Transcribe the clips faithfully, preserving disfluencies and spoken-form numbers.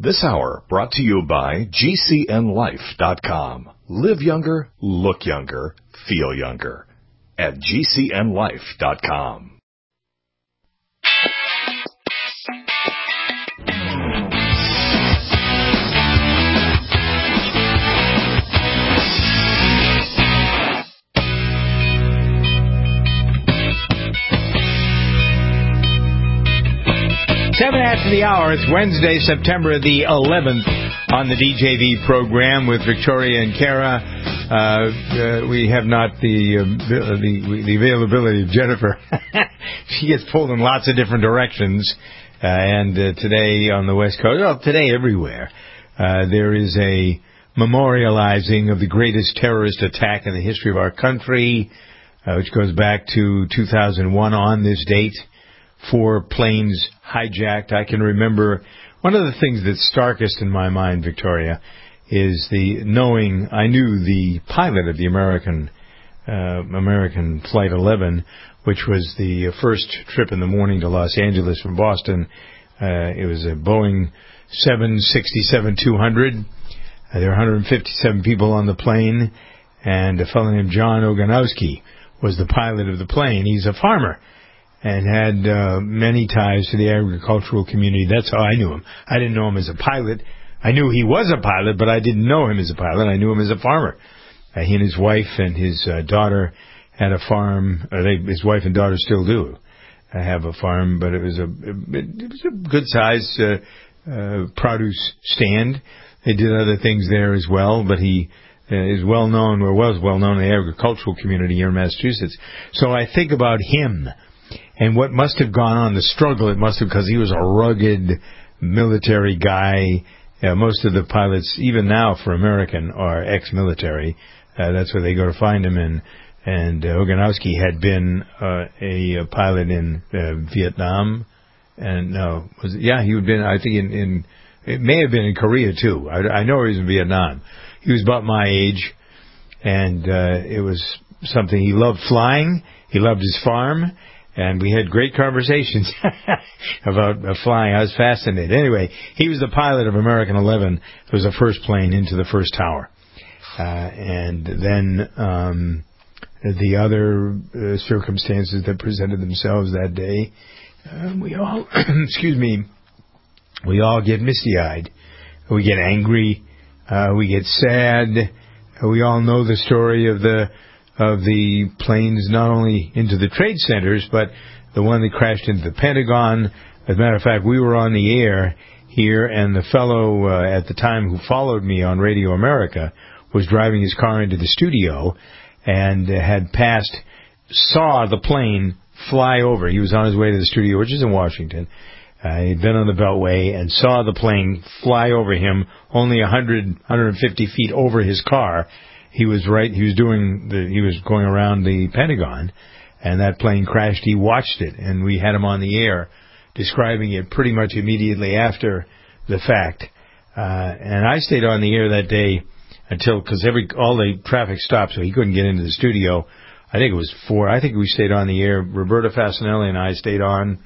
This hour brought to you by G C N life dot com. Live younger, look younger, feel younger. At G C N life dot com. Seven after the hour. It's Wednesday, September the eleventh on the D J V program with Victoria and Kara. Uh, uh, we have not the, uh, the the availability of Jennifer. She gets pulled in lots of different directions. Uh, and uh, today on the West Coast, well, today everywhere, uh, there is a memorializing of the greatest terrorist attack in the history of our country, uh, which goes back to two thousand one on this date. Four planes hijacked. I can remember one of the things that's starkest in my mind, Victoria, is the knowing I knew the pilot of the American uh, American Flight eleven, which was the first trip in the morning to Los Angeles from Boston. Uh, it was a Boeing seven sixty-seven two hundred. Uh, there were one hundred fifty-seven people on the plane, and a fellow named John Oganowski was the pilot of the plane. He's a farmer and had uh, many ties to the agricultural community. That's how I knew him. I didn't know him as a pilot. I knew he was a pilot, but I didn't know him as a pilot. I knew him as a farmer. Uh, he and his wife and his uh, daughter had a farm. Or they, his wife and daughter still do uh, have a farm, but it was a, it was a good-sized uh, uh, produce stand. They did other things there as well, but he uh, is well-known, or was well-known in the agricultural community here in Massachusetts. So I think about him and what must have gone on, the struggle it must have, because he was a rugged military guy. Uh, most of the pilots, even now for American, are ex-military. Uh, that's where they go to find him. And, and uh, Oganowski had been uh, a, a pilot in uh, Vietnam. And no, was it, yeah, he had been, I think, in, in, it may have been in Korea, too. I, I know he was in Vietnam. He was about my age, and uh, it was something. He loved flying. He loved his farm. And we had great conversations about uh, flying. I was fascinated. Anyway, he was the pilot of American eleven. It was the first plane into the first tower. Uh, and then um, the other uh, circumstances that presented themselves that day, uh, we all, excuse me, we all get misty-eyed. We get angry. Uh, we get sad. Uh, we all know the story of the of the planes, not only into the trade centers, but the one that crashed into the Pentagon. As a matter of fact, we were on the air here, and the fellow uh, at the time who followed me on Radio America was driving his car into the studio and uh, had passed, saw the plane fly over. He was on his way to the studio, which is in Washington. Uh, he'd been on the Beltway and saw the plane fly over him only one hundred, one hundred fifty feet over his car. He was right. He was doing the. He was going around the Pentagon, and that plane crashed. He watched it, and we had him on the air describing it pretty much immediately after the fact. Uh, and I stayed on the air that day until, because every all the traffic stopped, so he couldn't get into the studio. I think it was four. I think we stayed on the air. Roberta Fasanelli and I stayed on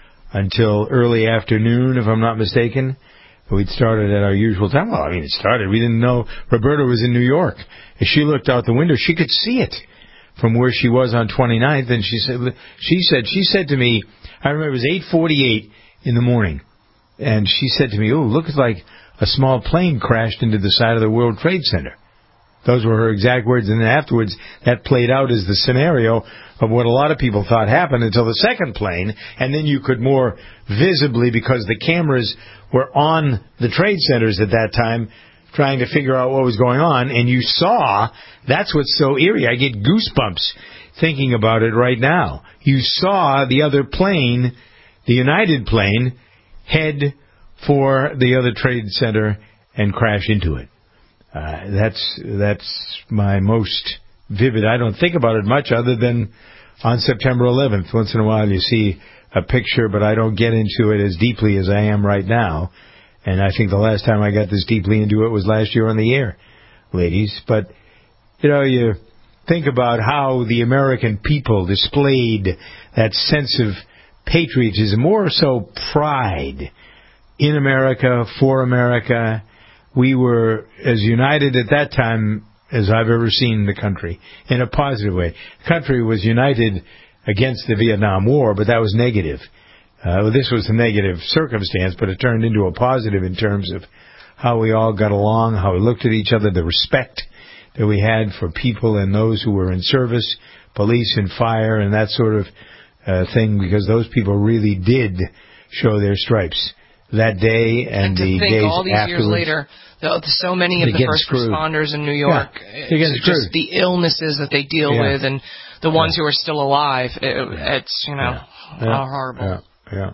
until early afternoon, if I'm not mistaken. We'd started at our usual time. Well, I mean, it started. We didn't know Roberta was in New York. As she looked out the window, she could see it from where she was on twenty-ninth. And she said, she said, she said to me, I remember it was eight forty-eight in the morning. And she said to me, oh, looks like a small plane crashed into the side of the World Trade Center. Those were her exact words. And then afterwards, that played out as the scenario of what a lot of people thought happened until the second plane. And then you could more visibly, because the cameras were on the trade centers at that time, trying to figure out what was going on. And you saw, that's what's so eerie. I get goosebumps thinking about it right now. You saw the other plane, the United plane, head for the other trade center and crash into it. Uh, that's that's my most vivid. I don't think about it much other than on September eleventh. Once in a while you see a picture, but I don't get into it as deeply as I am right now. And I think the last time I got this deeply into it was last year on the air, ladies. But, you know, you think about how the American people displayed that sense of patriotism, more so pride, in America, for America. We were as united at that time as I've ever seen the country, in a positive way. The country was united against the Vietnam War, but that was negative. Uh, this was a negative circumstance, but it turned into a positive in terms of how we all got along, how we looked at each other, the respect that we had for people and those who were in service, police and fire and that sort of uh, thing, because those people really did show their stripes that day and, and to the think days all these afterwards. years later, the, so many of the first screwed. responders in New York, yeah, it's just the illnesses that they deal yeah. with, and the ones yeah. who are still alive. It, it's you know yeah. Yeah. how horrible. Yeah. yeah.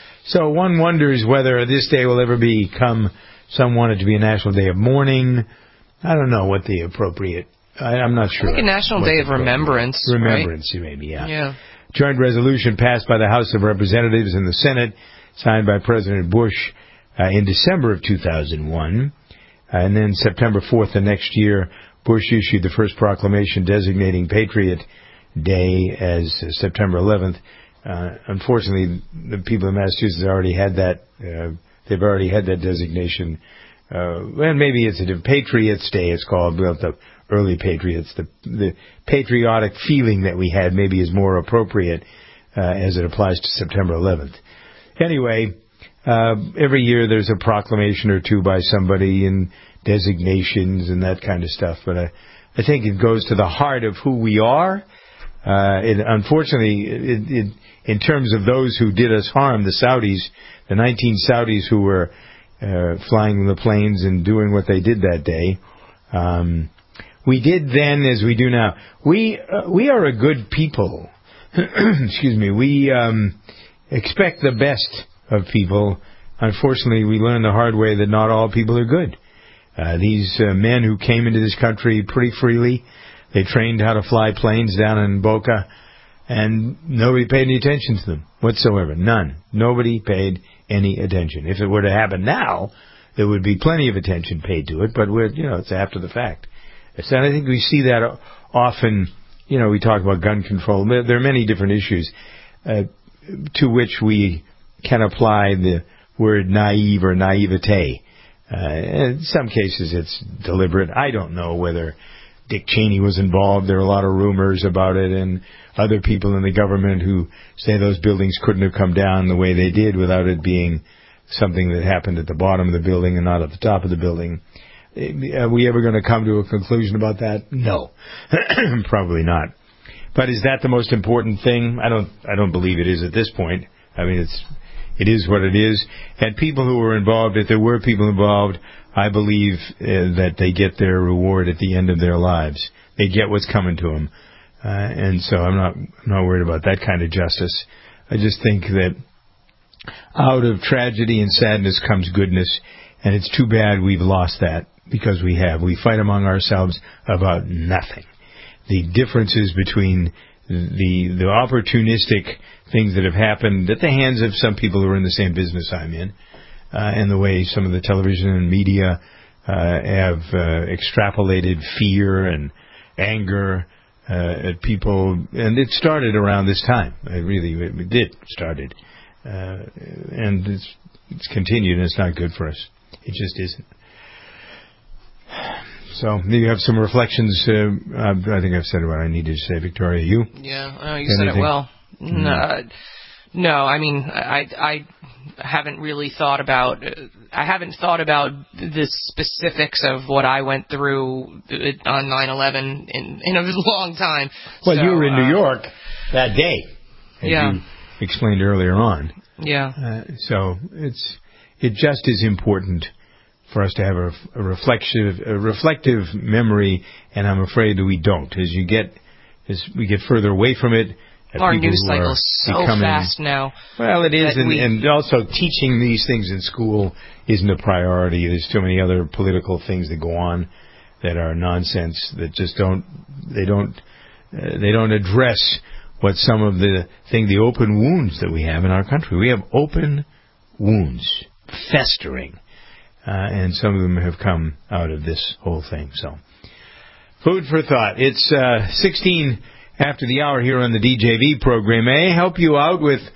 So one wonders whether this day will ever become. Some want it to be a national day of mourning. I don't know what the appropriate. I, I'm not sure. I think a national day of remembrance. Remembrance, right? maybe. Yeah. Yeah. Joint resolution passed by the House of Representatives and the Senate, signed by President Bush uh, in December of two thousand one. Uh, and then September fourth the next year, Bush issued the first proclamation designating Patriot Day as uh, September eleventh. Uh, unfortunately, the people in Massachusetts already had that. Uh, they've already had that designation. Uh, and maybe it's a Patriots Day, it's called, well, the early Patriots. The, the patriotic feeling that we had maybe is more appropriate uh, as it applies to September eleventh. Anyway, uh, every year there's a proclamation or two by somebody and designations and that kind of stuff. But I, I think it goes to the heart of who we are. Uh, it, unfortunately, it, it, in terms of those who did us harm, the Saudis, the nineteen Saudis who were uh, flying the planes and doing what they did that day, um, we did then as we do now. We uh, we are a good people. Excuse me. We um, expect the best of people. Unfortunately, we learned the hard way that not all people are good. Uh, these uh, men who came into this country pretty freely, they trained how to fly planes down in Boca, and nobody paid any attention to them whatsoever. None. Nobody paid any attention. If it were to happen now, there would be plenty of attention paid to it, but we're, you know, it's after the fact. So I think we see that often. You know, we talk about gun control. There are many different issues uh, to which we can apply the word naive or naivete. Uh, in some cases, it's deliberate. I don't know whether Dick Cheney was involved. There are a lot of rumors about it, and other people in the government who say those buildings couldn't have come down the way they did without it being something that happened at the bottom of the building and not at the top of the building. Are we ever going to come to a conclusion about that? No. Probably not. But is that the most important thing? I don't I don't believe it is at this point. I mean, it's it is what it is. And people who were involved, if there were people involved, I believe uh, that they get their reward at the end of their lives. They get what's coming to them. Uh, and so I'm not I'm not worried about that kind of justice. I just think that out of tragedy and sadness comes goodness, and it's too bad we've lost that. Because we have. We fight among ourselves about nothing. The differences between the the opportunistic things that have happened at the hands of some people who are in the same business I'm in, uh, and the way some of the television and media uh, have uh, extrapolated fear and anger uh, at people. And it started around this time. It really it did started. Uh, and it's, it's continued, and it's not good for us. It just isn't. So, you have some reflections. Uh, I think I've said what I needed to say, Victoria. You? Yeah, uh, you Anything? said it well. Mm. No, no, I mean, I, I haven't really thought about, I haven't thought about the specifics of what I went through on nine eleven in, in a long time. Well, so, you were in uh, New York that day, as yeah. you explained earlier on. Yeah. Uh, so, it's it just is important for us to have a, a reflexive, a reflective memory, and I'm afraid that we don't. As you get, as we get further away from it, our news cycle is so becoming, fast now. Well, it is, and, we, and also teaching these things in school isn't a priority. There's too many other political things that go on that are nonsense that just don't, they don't, uh, they don't address what some of the thing, the open wounds that we have in our country. We have open wounds festering. Uh, and some of them have come out of this whole thing. So, food for thought. It's uh, sixteen after the hour here on the D J V program. May I help you out with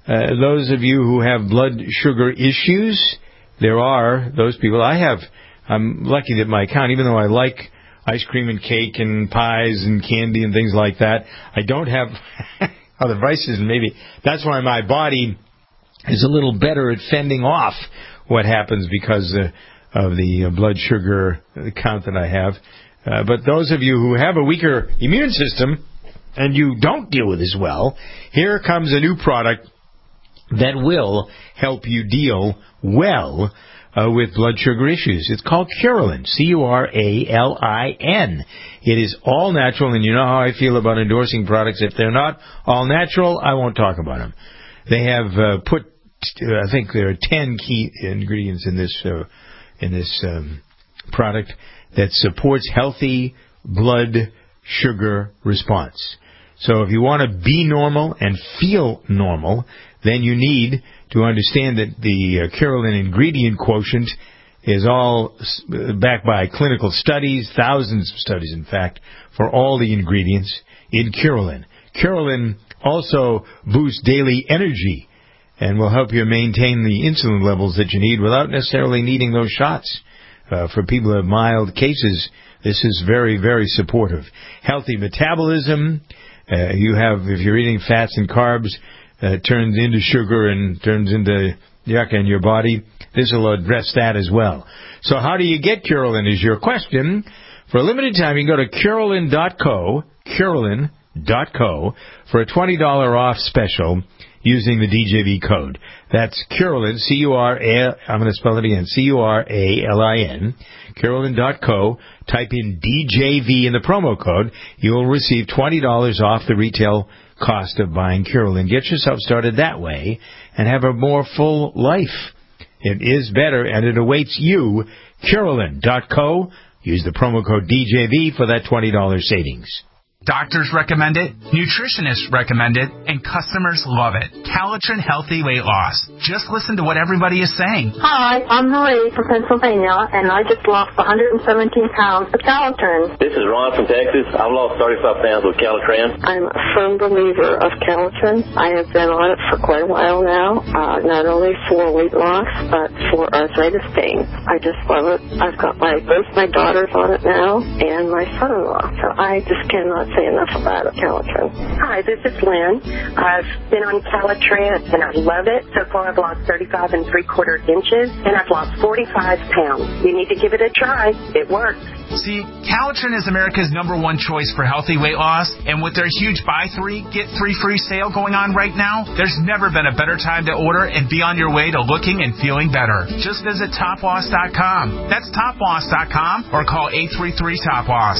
Uh, those of you who have blood sugar issues, there are those people. I have. I'm lucky that my account, even though I like ice cream and cake and pies and candy and things like that, I don't have other vices, and maybe that's why my body is a little better at fending off what happens because uh, of the uh, blood sugar count that I have. Uh, but those of you who have a weaker immune system and you don't deal with this well, here comes a new product that will help you deal well uh, with blood sugar issues. It's called Curolin, C U R A L I N. It is all natural, and you know how I feel about endorsing products. If they're not all natural, I won't talk about them. They have uh, put, I think there are ten key ingredients in this uh, in this um, product that supports healthy blood sugar response. So if you want to be normal and feel normal, then you need to understand that the uh, Curolin ingredient quotient is all backed by clinical studies, thousands of studies, in fact, for all the ingredients in Curolin. Curolin also boosts daily energy and will help you maintain the insulin levels that you need without necessarily needing those shots. Uh, for people who have mild cases, this is very, very supportive. Healthy metabolism. Uh, you have, if you're eating fats and carbs, uh, turns into sugar and turns into yucca in your body. This will address that as well. So how do you get Curolin is your question. For a limited time, you can go to Curolin dot co, Curolin dot co, for a twenty dollars off special using the D J V code. That's Curolin, C U R A, I'm going to spell it again, C U R A L I N, Curolin dot co. Type in D J V in the promo code. You'll receive twenty dollars off the retail cost of buying Curolin. Get yourself started that way and have a more full life. It is better, and it awaits you. Curolin dot co. Use the promo code D J V for that twenty dollars savings. Doctors recommend it, nutritionists recommend it, and customers love it. Calitrin Healthy Weight Loss. Just listen to what everybody is saying. Hi, I'm Marie from Pennsylvania, and I just lost one hundred seventeen pounds with Calitrin. This is Ron from Texas. I've lost thirty-five pounds with Calitrin. I'm a firm believer of Calitrin. I have been on it for quite a while now, uh, not only for weight loss, but for arthritis pain. I just love it. I've got my both my daughters on it now, and my son-in-law, so I just cannot say enough about it, Calitrin. Hi, this is Lynn. I've been on Calitrin, and I love it. So far, I've lost thirty-five and three quarter inches, and I've lost forty-five pounds. You need to give it a try. It works. See, Calitrin is America's number one choice for healthy weight loss, and with their huge buy three, get three free sale going on right now, there's never been a better time to order and be on your way to looking and feeling better. Just visit top loss dot com. That's top loss dot com or call eight three three top loss.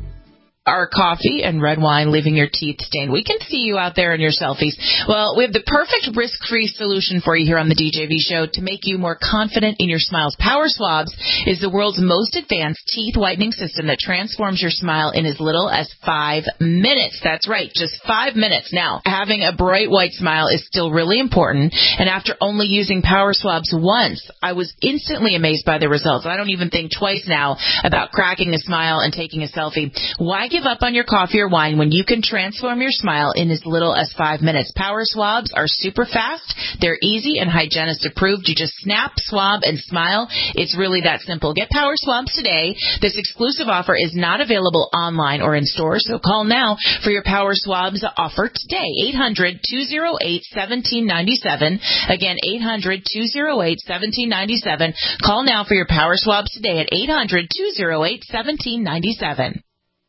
Are coffee and red wine leaving your teeth stained? We can see you out there in your selfies. Well, we have the perfect risk-free solution for you here on the D J V Show to make you more confident in your smiles. Power Swabs is the world's most advanced teeth whitening system that transforms your smile in as little as five minutes. That's right, just five minutes. Now, having a bright white smile is still really important, and after only using Power Swabs once, I was instantly amazed by the results. I don't even think twice now about cracking a smile and taking a selfie. Why give up on your coffee or wine when you can transform your smile in as little as five minutes? Power Swabs are super fast. They're easy and hygienist approved. You just snap, swab, and smile. It's really that simple. Get Power Swabs today. This exclusive offer is not available online or in stores, so call now for your Power Swabs offer today. eight hundred, two oh eight, one seven nine seven. Again, eight hundred, two oh eight, one seven nine seven. Call now for your Power Swabs today at eight hundred, two oh eight, one seven nine seven.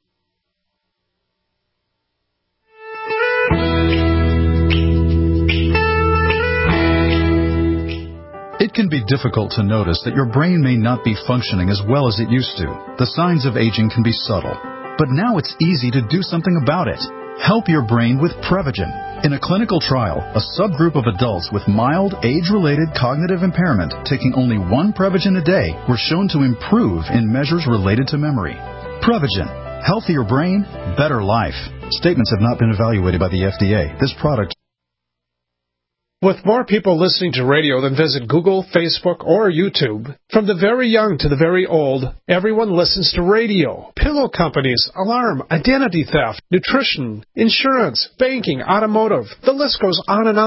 It can be difficult to notice that your brain may not be functioning as well as it used to. The signs of aging can be subtle, but now it's easy to do something about it. Help your brain with Prevagen. In a clinical trial, a subgroup of adults with mild age-related cognitive impairment taking only one Prevagen a day were shown to improve in measures related to memory. Prevagen. Healthier brain, better life. Statements have not been evaluated by the F D A. This product... With more people listening to radio than visit Google, Facebook, or YouTube, from the very young to the very old, everyone listens to radio. Pillow companies, alarm, identity theft, nutrition, insurance, banking, automotive, the list goes on and on.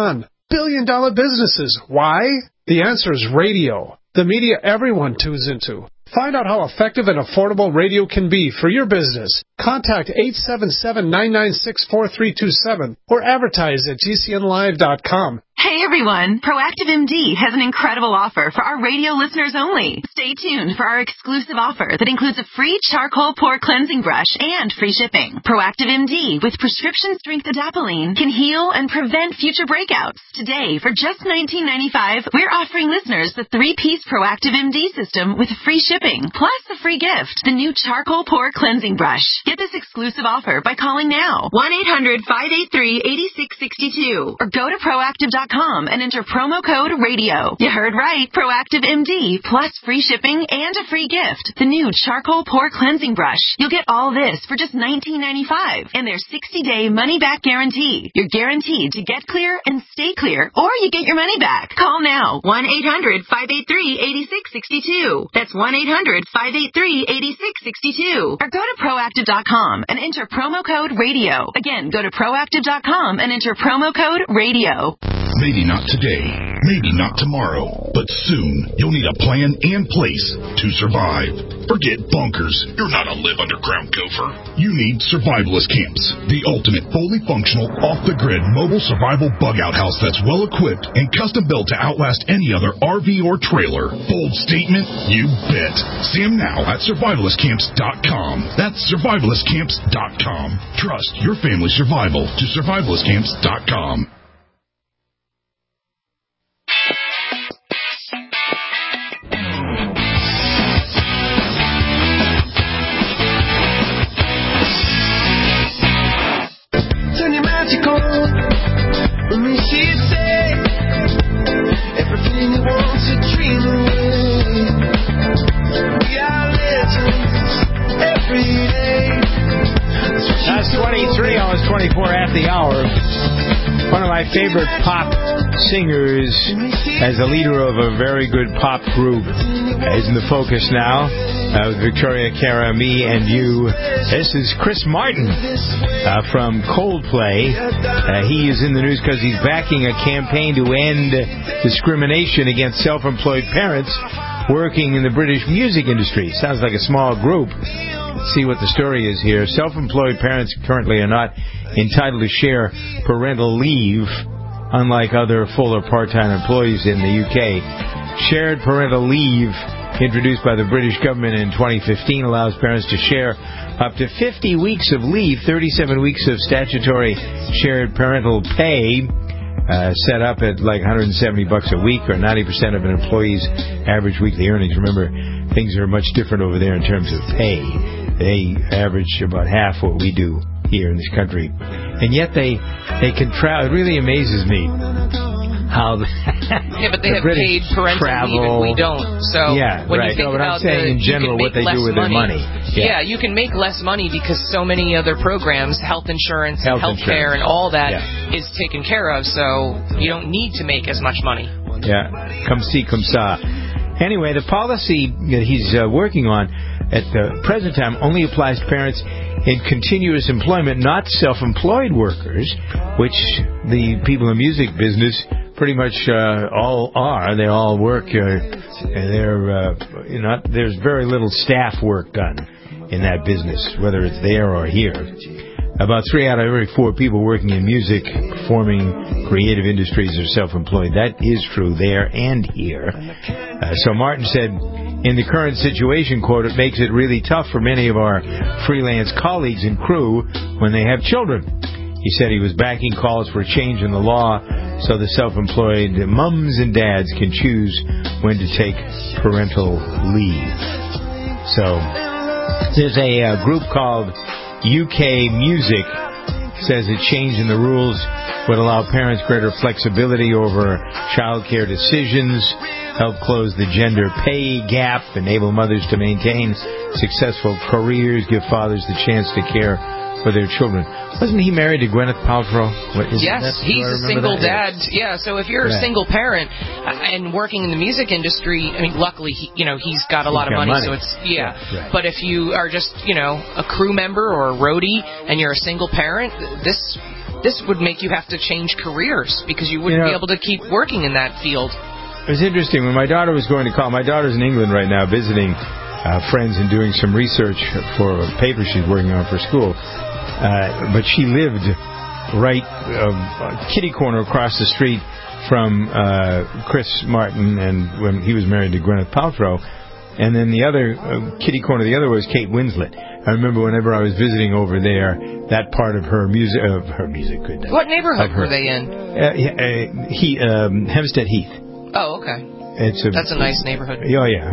billion-dollar businesses. Why? The answer is radio, the media everyone tunes into. Find out how effective and affordable radio can be for your business. Contact eight seven seven, nine nine six, four three two seven or advertise at G C N live dot com. Hey everyone, Proactive M D has an incredible offer for our radio listeners only. Stay tuned for our exclusive offer that includes a free charcoal pore cleansing brush and free shipping. Proactive M D with prescription strength adapalene can heal and prevent future breakouts. Today, for just nineteen ninety-five dollars, we're offering listeners the three-piece Proactive M D system with free shipping, plus a free gift, the new charcoal pore cleansing brush. Get this exclusive offer by calling now, one eight hundred, five eight three, eight six six two, or go to proactive dot com and enter promo code radio. You heard right. Proactive M D plus free shipping and a free gift. The new charcoal pore cleansing brush. You'll get all this for just nineteen ninety-five dollars and their sixty-day money-back guarantee. You're guaranteed to get clear and stay clear, or you get your money back. Call now. one eight hundred, five eight three, eight six six two. That's one eight hundred, five eight three, eight six six two. Or go to proactive dot com and enter promo code radio. Again, go to proactive dot com and enter promo code radio. Maybe not today, maybe not tomorrow, but soon you'll need a plan and place to survive. Forget bunkers. You're not a live underground gopher. You need survivalist camps, the ultimate fully functional, off-the-grid mobile survival bug-out house that's well-equipped and custom-built to outlast any other R V or trailer. Bold statement? You bet. See them now at survivalist camps dot com. That's survivalist camps dot com. Trust your family's survival to survivalist camps dot com. When we see it say everything you want to dream away. We are legends every day. That's twenty-three, almost twenty-four after the hour. One of my favorite pop singers as the leader of a very good pop group is in the focus now. Uh, with Victoria, Kara, me, and you. This is Chris Martin uh, from Coldplay. Uh, he is in the news because he's backing a campaign to end discrimination against self-employed parents working in the British music industry. Sounds like a small group. Let's see what the story is here. Self-employed parents currently are not entitled to share parental leave, unlike other full or part-time employees in the U K. Shared parental leave, introduced by the British government in twenty fifteen, allows parents to share up to fifty weeks of leave, thirty-seven weeks of statutory shared parental pay, uh, set up at like one hundred seventy bucks a week, or ninety percent of an employee's average weekly earnings. Remember, things are much different over there in terms of pay. They average about half what we do here in this country, and yet they they can travel. It really amazes me how the, yeah, but they the have British paid parental travel. leave and we don't. So yeah, when right. you think no, but about I'm saying the, in general what they do with their money. Yeah. yeah, you can make less money because so many other programs, health insurance, health health care, insurance. and all that yeah. is taken care of. So you don't need to make as much money. Yeah, come see, come saw. Anyway, the policy that he's uh, working on at the present time only applies to parents in continuous employment, not self-employed workers, which the people in the music business pretty much uh, all are. They all work. Uh, they're uh, you know, there's very little staff work done in that business, whether it's there or here. About three out of every four people working in music, performing, creative industries are self-employed. That is true there and here. Uh, so Martin said, in the current situation, quote, it makes it really tough for many of our freelance colleagues and crew when they have children. He said he was backing calls for a change in the law so the self-employed mums and dads can choose when to take parental leave. So there's a uh, group called U K Music says a change in the rules would allow parents greater flexibility over child care decisions, help close the gender pay gap, enable mothers to maintain successful careers, give fathers the chance to care for their children. Wasn't he married to Gwyneth Paltrow? What, is yes, that, he's a single that? dad. Yeah, so if you're right. a single parent and working in the music industry, I mean, luckily, he, you know, he's got a he's lot of got money, money, so it's, yeah. Right. But if you are just, you know, a crew member or a roadie and you're a single parent, this this would make you have to change careers because you wouldn't You know, be able to keep working in that field. It was interesting. When my daughter was going to college, my daughter's in England right now visiting uh, friends and doing some research for a paper she's working on for school. Uh, but she lived right uh, kitty corner across the street from uh, Chris Martin, and when he was married to Gwyneth Paltrow. And then the other uh, kitty corner, the other was Kate Winslet. I remember whenever I was visiting over there, that part of her music, of her music, good. What neighborhood were they in? Uh, uh, he, um, Hempstead Heath. Oh, okay. It's a, That's a nice neighborhood. Oh, yeah.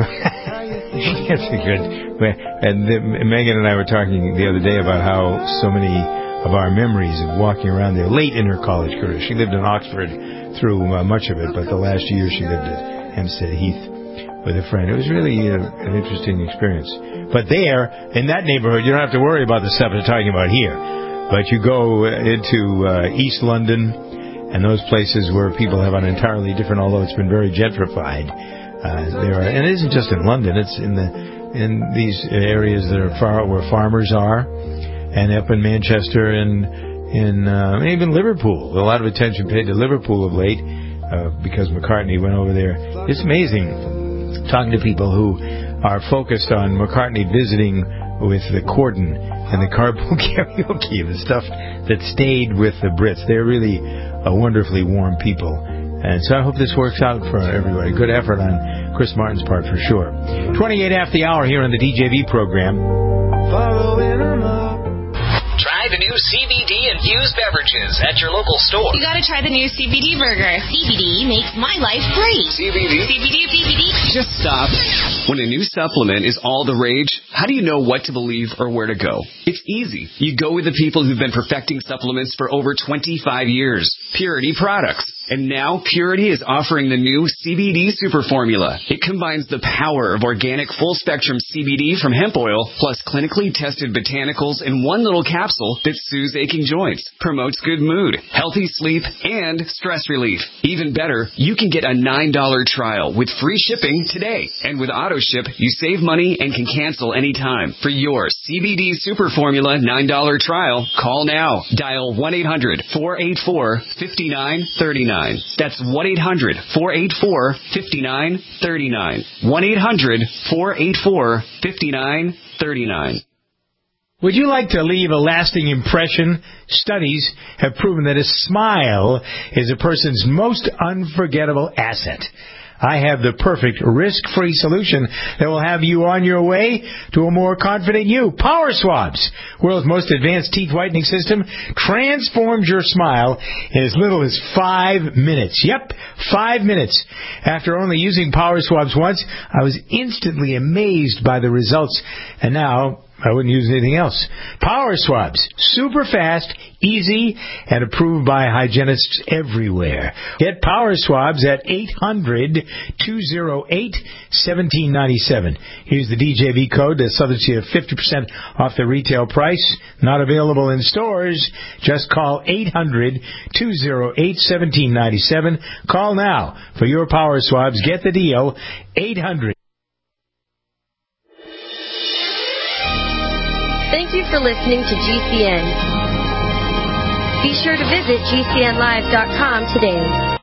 That's a good. And the, Megan and I were talking the other day about how so many of our memories of walking around there late in her college career. She lived in Oxford through uh, much of it, but the last year she lived at Hempstead Heath with a friend. It was really uh, an interesting experience. But there, in that neighborhood, you don't have to worry about the stuff we're talking about here. But you go into uh, East London and those places where people have an entirely different, although it's been very gentrified. Uh, there are, and it isn't just in London; it's in the in these areas that are far where farmers are, and up in Manchester and in uh, even Liverpool. A lot of attention paid to Liverpool of late uh, because McCartney went over there. It's amazing talking to people who are focused on McCartney visiting with the Corden and the carpool karaoke, the stuff that stayed with the Brits. They're really a wonderfully warm people. And so I hope this works out for everybody. Good effort on Chris Martin's part for sure. twenty-eight after the hour here on the D J V program. Following them up. Try the new C B D-infused beverages at your local store. You gotta try the new C B D burger. C B D makes my life great. C B D? C B D, C B D. Just stop. When a new supplement is all the rage, how do you know what to believe or where to go? It's easy. You go with the people who've been perfecting supplements for over twenty-five years. Purity Products. And now Purity is offering the new C B D Super Formula. It combines the power of organic full-spectrum C B D from hemp oil plus clinically tested botanicals in one little capsule that soothes aching joints, promotes good mood, healthy sleep, and stress relief. Even better, you can get a nine dollar trial with free shipping today. And with AutoShip, you save money and can cancel anytime. For your C B D Super Formula nine dollar trial, call now. Dial one eight hundred four eight four five nine three nine. That's one eight hundred four eight four five nine three nine. one eight hundred four eight four five nine three nine. Would you like to leave a lasting impression? Studies have proven that a smile is a person's most unforgettable asset. I have the perfect risk-free solution that will have you on your way to a more confident you. Power Swabs, world's most advanced teeth whitening system, transforms your smile in as little as five minutes. Yep, five minutes. After only using Power Swabs once, I was instantly amazed by the results. And now I wouldn't use anything else. Power Swabs, super fast, easy, and approved by hygienists everywhere. Get Power Swabs at eight hundred two oh eight one seven nine seven. Use the D J V code that subjects you to fifty percent off the retail price. Not available in stores. Just call eight hundred two oh eight one seven nine seven. Call now for your Power Swabs. Get the deal. eight hundred. Thank you for listening to G C N. Be sure to visit G C N live dot com today.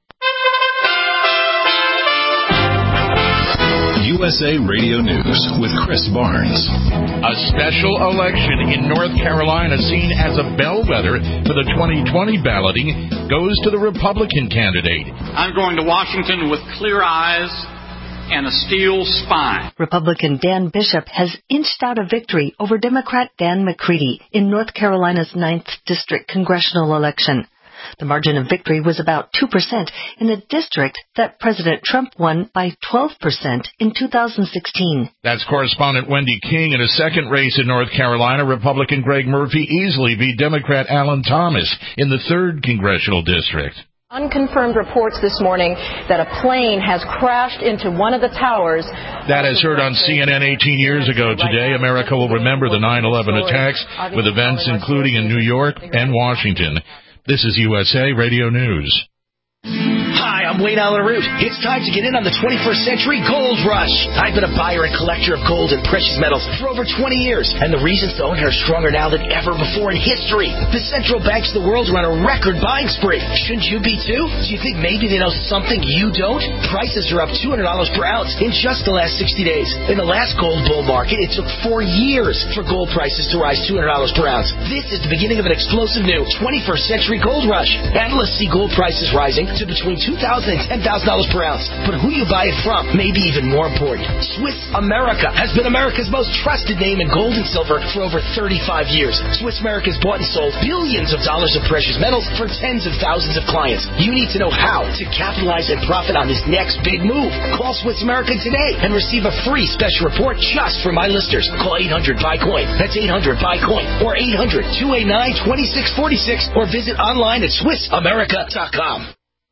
U S A Radio News with Chris Barnes. A special election in North Carolina seen as a bellwether for the twenty twenty balloting goes to the Republican candidate. I'm going to Washington with clear eyes and a steel spine. Republican Dan Bishop has inched out a victory over Democrat Dan McCready in North Carolina's ninth District congressional election. The margin of victory was about two percent in a district that President Trump won by twelve percent in two thousand sixteen. That's correspondent Wendy King. In a second race in North Carolina, Republican Greg Murphy easily beat Democrat Alan Thomas in the third congressional district. Unconfirmed reports this morning that a plane has crashed into one of the towers. That is heard on C N N eighteen years ago today. America will remember the nine eleven attacks with events including in New York and Washington. This is U S A Radio News. Hi, I'm I'm Wayne Allen Root. It's time to get in on the twenty-first century gold rush. I've been a buyer and collector of gold and precious metals for over twenty years, and the reasons to own it are stronger now than ever before in history. The central banks of the world are on a record buying spree. Shouldn't you be too? Do you think maybe they know something you don't? Prices are up two hundred dollars per ounce in just the last sixty days. In the last gold bull market, it took four years for gold prices to rise two hundred dollars per ounce. This is the beginning of an explosive new twenty-first century gold rush. Analysts see gold prices rising to between two thousand dollars and ten thousand dollars per ounce. But who you buy it from may be even more important. Swiss America has been America's most trusted name in gold and silver for over thirty-five years. Swiss America has bought and sold billions of dollars of precious metals for tens of thousands of clients. You need to know how to capitalize and profit on this next big move. Call Swiss America today and receive a free special report just for my listeners. Call eight hundred buy coin. That's eight hundred buy coin or eight hundred two eight nine two six four six or visit online at swiss america dot com.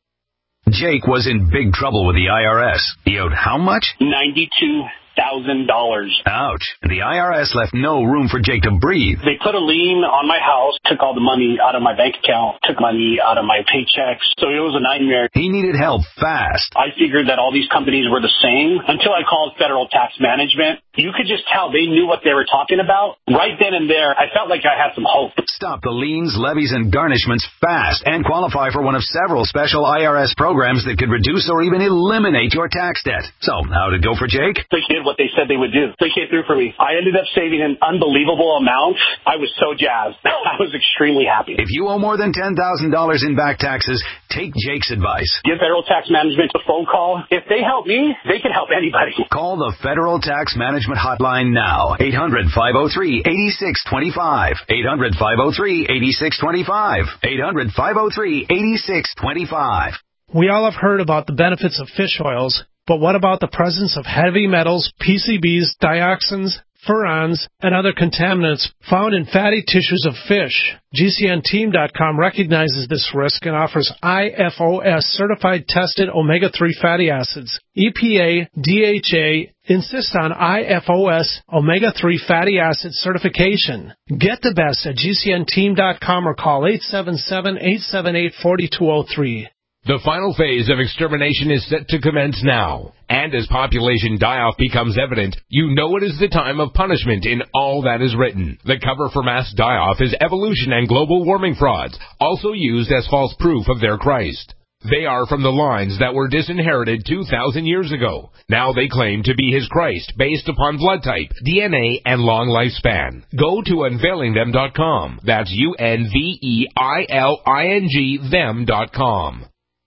Jake was in big trouble with the I R S. He owed how much? ninety-two thousand dollars. Ouch. The I R S left no room for Jake to breathe. They put a lien on my house, took all the money out of my bank account, took money out of my paychecks. So it was a nightmare. He needed help fast. I figured that all these companies were the same until I called Federal Tax Management. You could just tell they knew what they were talking about. Right then and there, I felt like I had some hope. Stop the liens, levies, and garnishments fast and qualify for one of several special I R S programs that could reduce or even eliminate your tax debt. So, how'd it go for Jake? They did what they said they would do. They came through for me. I ended up saving an unbelievable amount. I was so jazzed. I was extremely happy. If you owe more than ten thousand dollars in back taxes, take Jake's advice. Give Federal Tax Management a phone call. If they help me, they can help anybody. Call the Federal Tax Management Hotline now. eight hundred five oh three eight six two five. eight hundred five oh three eight six two five. eight hundred five oh three eight six two five. We all have heard about the benefits of fish oils, but what about the presence of heavy metals, P C Bs, dioxins, furans, and other contaminants found in fatty tissues of fish? G C N team dot com recognizes this risk and offers I F O S certified tested omega three fatty acids. E P A, D H A insist on I F O S omega three fatty acid certification. Get the best at G C N team dot com or call eight seven seven, eight seven eight, four two zero three. The final phase of extermination is set to commence now. And as population die-off becomes evident, you know it is the time of punishment in all that is written. The cover for mass die-off is evolution and global warming frauds, also used as false proof of their Christ. They are from the lines that were disinherited two thousand years ago. Now they claim to be his Christ based upon blood type, D N A, and long lifespan. Go to unveiling them dot com. That's U N V E I L I N G them dot com.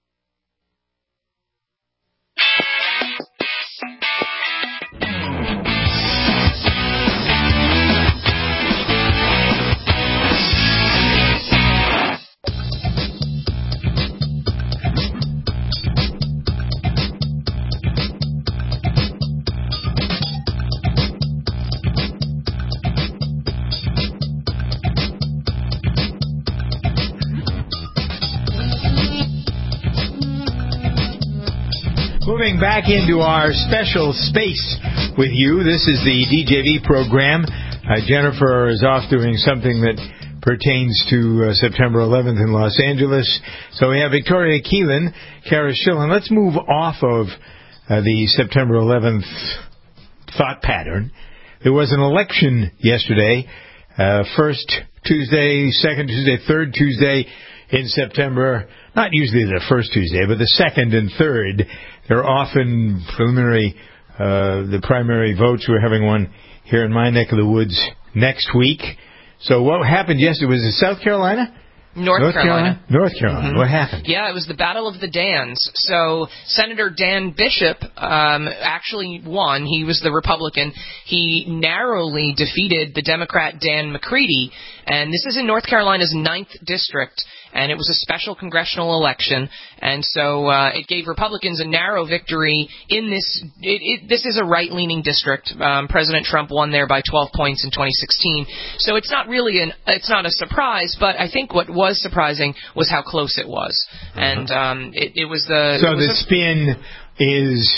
Moving back into our special space with you, this is the D J V program. Uh, Jennifer is off doing something that pertains to uh, September eleventh in Los Angeles. So we have Victoria Keelan, Kara Schillen. Let's move off of uh, the September eleventh thought pattern. There was an election yesterday, uh, first Tuesday, second Tuesday, third Tuesday in September. Not usually the first Tuesday, but the second and third. They're often preliminary, uh, the primary votes. We're having one here in my neck of the woods next week. So what happened yesterday? Was it South Carolina? North, North Carolina. Carolina. North Carolina. Mm-hmm. What happened? Yeah, it was the Battle of the Dans. So Senator Dan Bishop um, actually won. He was the Republican. He narrowly defeated the Democrat Dan McCready, and this is in North Carolina's ninth district. And it was a special congressional election, and so uh, it gave Republicans a narrow victory in this. It, it, this is a right-leaning district. Um, President Trump won there by twelve points in twenty sixteen. So it's not really an. It's not a surprise, but I think what was surprising was how close it was, and um, it, it was the. So it was the a, spin is.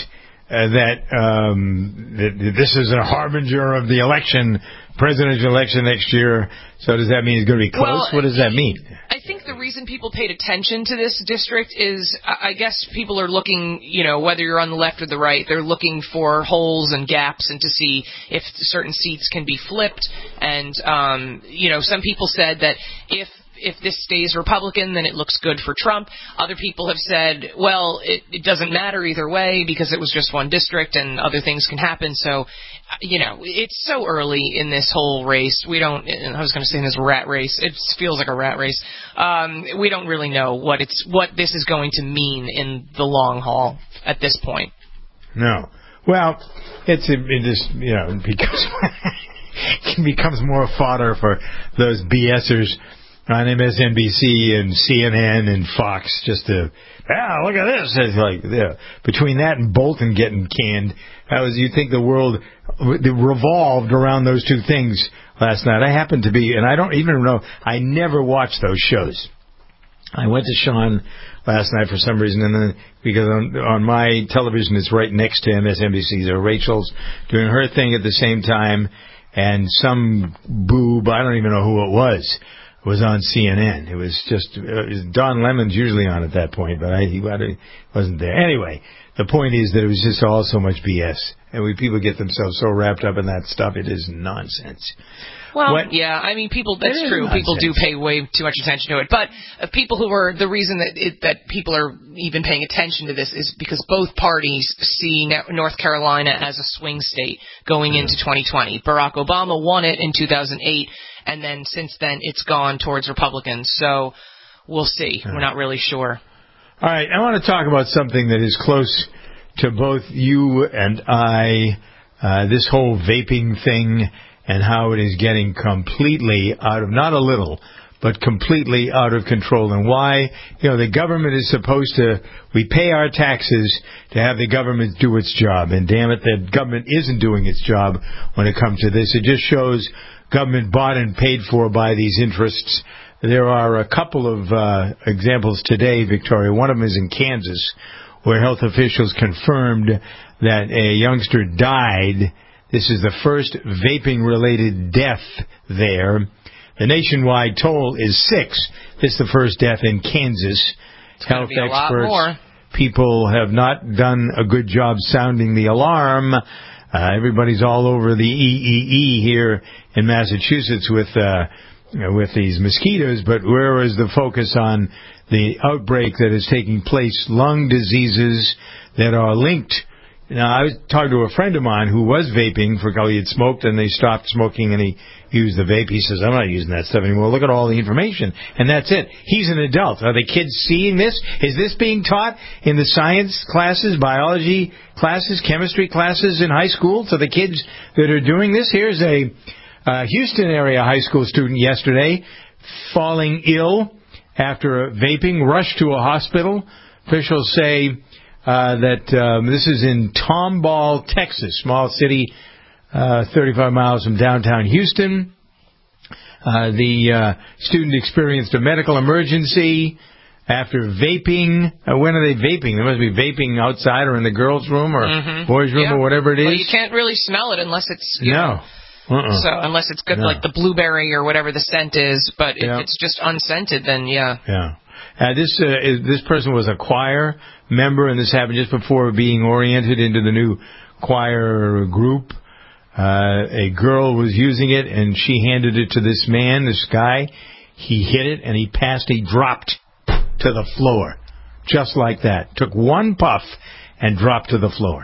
uh, that, um, that this is a harbinger of the election, presidential election next year. So does that mean it's going to be close? Well, what does that mean? I think the reason people paid attention to this district is, I guess people are looking, you know, whether you're on the left or the right, they're looking for holes and gaps and to see if certain seats can be flipped. And, um, you know, some people said that if if this stays Republican, then it looks good for Trump. Other people have said, well, it, it doesn't matter either way because it was just one district and other things can happen. So, you know, it's so early in this whole race. We don't, I was going to say in this rat race. It feels like a rat race. Um, we don't really know what it's, what this is going to mean in the long haul at this point. No. Well, it's, it just, you know, it becomes, it becomes more fodder for those BSers on M S N B C and C N N and Fox just to, ah, look at this. It's like, yeah. Between that and Bolton getting canned, that was, you'd think the world revolved around those two things last night. I happened to be, and I don't even know, I never watched those shows. I went to Sean last night for some reason, and then because on, on my television it's right next to M S N B C, so Rachel's doing her thing at the same time, and some boob, I don't even know who it was, was on C N N. It was just, it was Don Lemon's usually on at that point, but I, he wasn't there. Anyway, the point is that it was just all so much B S. And we people get themselves so wrapped up in that stuff, it is nonsense. Well, what? yeah, I mean, people, that's true. Nonsense. People do pay way too much attention to it. But uh, people who are, the reason that it, that people are even paying attention to this is because both parties see North Carolina as a swing state going into twenty twenty. Barack Obama won it in two thousand eight, and then since then it's gone towards Republicans. So we'll see. We're not really sure. All right, I want to talk about something that is close to both you and I, uh, this whole vaping thing, and how it is getting completely out of, not a little, but completely out of control. And why, you know, the government is supposed to, we pay our taxes to have the government do its job. And damn it, the government isn't doing its job when it comes to this. It just shows government bought and paid for by these interests. There are a couple of uh, examples today, Victoria. One of them is in Kansas, where health officials confirmed that a youngster died. This is the first vaping-related death there. The nationwide toll is six. This is the first death in Kansas. It's Health be a experts, lot more. People have not done a good job sounding the alarm. Uh, everybody's all over the E E E here in Massachusetts with uh, with these mosquitoes, but where is the focus on the outbreak that is taking place, lung diseases that are linked? Now, I was talking to a friend of mine who was vaping for a couple. He had smoked and they stopped smoking and he used the vape. He says, I'm not using that stuff anymore. Look at all the information. And that's it. He's an adult. Are the kids seeing this? Is this being taught in the science classes, biology classes, chemistry classes in high school to the kids that are doing this? Here's a uh, Houston area high school student yesterday falling ill after vaping, rushed to a hospital. Officials say Uh, that um, this is in Tomball, Texas, small city, uh, thirty-five miles from downtown Houston. Uh, the uh, student experienced a medical emergency after vaping. Uh, when are they vaping? They must be vaping outside or in the girls' room or mm-hmm. boys' room yeah. or whatever it is. Well, you can't really smell it unless it's you no. know, Uh-uh. So unless it's good, no. like the blueberry or whatever the scent is. But if yeah. it's just unscented, then yeah. Yeah. Uh, this uh, is, this person was a choir member, and this happened just before being oriented into the new choir group. Uh, a girl was using it, and she handed it to this man, this guy. He hit it, and he passed. He dropped to the floor, just like that. Took one puff and dropped to the floor.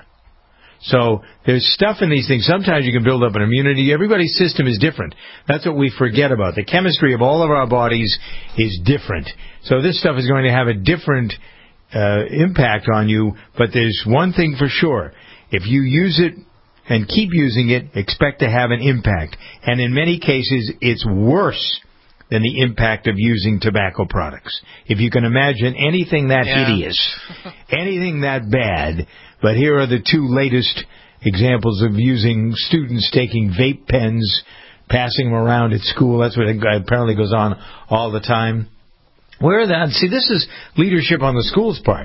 So there's stuff in these things. Sometimes you can build up an immunity. Everybody's system is different. That's what we forget about. The chemistry of all of our bodies is different. So this stuff is going to have a different uh, impact on you. But there's one thing for sure. If you use it and keep using it, expect to have an impact. And in many cases, it's worse than the impact of using tobacco products. If you can imagine anything that yeah. hideous, anything that bad. But here are the two latest examples of using students taking vape pens, passing them around at school. That's what apparently goes on all the time. Where are that? See, this is leadership on the school's part.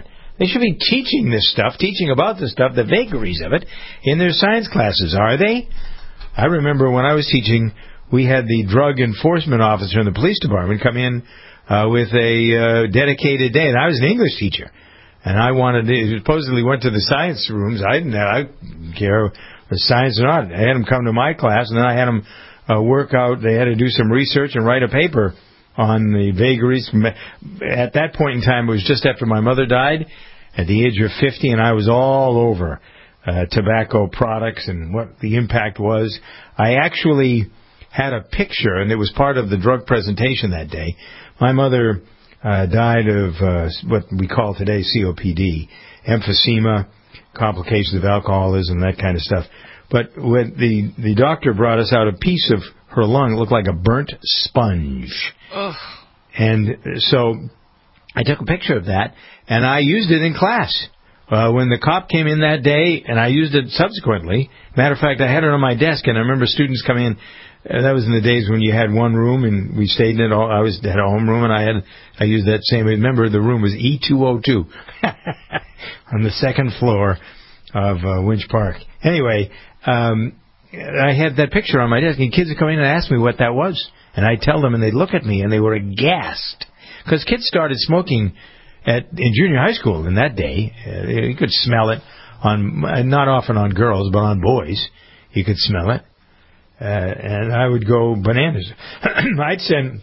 They should be teaching this stuff, teaching about this stuff, the vagaries of it, in their science classes, are they? I remember when I was teaching, we had the drug enforcement officer in the police department come in uh, with a uh, dedicated day, and I was an English teacher. And I wanted to, supposedly went to the science rooms. I didn't, I didn't care if it was science or not. I had them come to my class, and then I had them uh, work out. They had to do some research and write a paper on the vagaries. At that point in time, it was just after my mother died, at the age of fifty, and I was all over uh, tobacco products and what the impact was. I actually had a picture, and it was part of the drug presentation that day. My mother Uh, died of uh, what we call today C O P D, emphysema, complications of alcoholism, that kind of stuff. But when the, the doctor brought us out a piece of her lung, it looked like a burnt sponge. Ugh. And so I took a picture of that, and I used it in class. Uh, when the cop came in that day, and I used it subsequently. Matter of fact, I had it on my desk, and I remember students coming in. Uh, that was in the days when you had one room, and we stayed in it. All, I was had a home room, and I had I used that same. Remember, the room was E two oh two on the second floor of uh, Winch Park. Anyway, um, I had that picture on my desk, and kids would come in and ask me what that was, and I'd tell them, and they'd look at me, and they were aghast because kids started smoking at in junior high school in that day. Uh, you could smell it on not often on girls, but on boys, you could smell it. Uh, and I would go bananas. I'd send...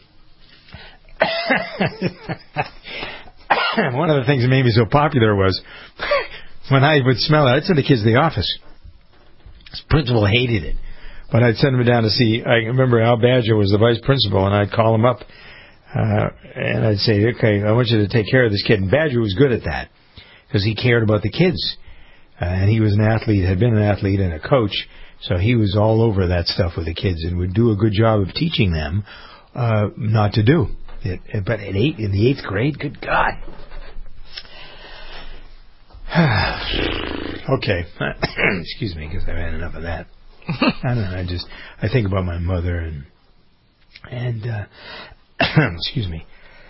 One of the things that made me so popular was when I would smell it, I'd send the kids to the office. The principal hated it. But I'd send them down to see... I remember Al Badger was the vice principal, and I'd call him up. Uh, and I'd say, okay, I want you to take care of this kid. And Badger was good at that because he cared about the kids. Uh, and he was an athlete, had been an athlete and a coach. So he was all over that stuff with the kids and would do a good job of teaching them uh, not to do it. But at eight, in the eighth grade, good God. Okay. Excuse me, because I've had enough of that. I don't know. I just I think about my mother and and uh, excuse me,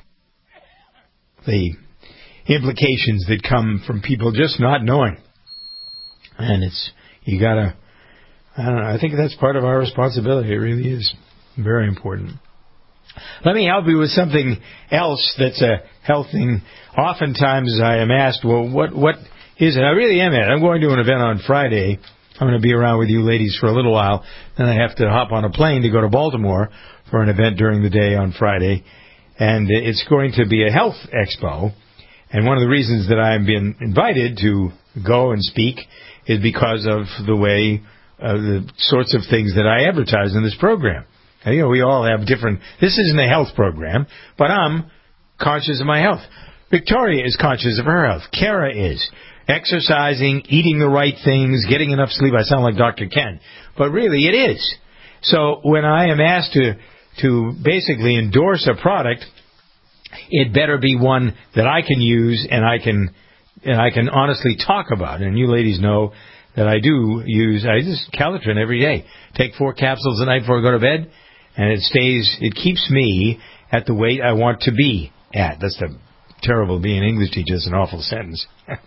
the implications that come from people just not knowing. And it's you gotta. I don't know. I think that's part of our responsibility. It really is very important. Let me help you with something else that's a health thing. Oftentimes I am asked, well, what what is it? I really am at. I'm going to an event on Friday. I'm going to be around with you ladies for a little while. Then I have to hop on a plane to go to Baltimore for an event during the day on Friday. And it's going to be a health expo. And one of the reasons that I've been invited to go and speak is because of the way... Uh, the sorts of things that I advertise in this program. And, you know, we all have different... This isn't a health program, but I'm conscious of my health. Victoria is conscious of her health. Kara is. Exercising, eating the right things, getting enough sleep. I sound like Doctor Ken. But really, it is. So when I am asked to, to basically endorse a product, it better be one that I can use and I can, and I can honestly talk about. And you ladies know... that I do use, I use Calitrin every day. Take four capsules a night before I go to bed, and it stays, it keeps me at the weight I want to be at. That's the terrible being an English teacher. It's an awful sentence.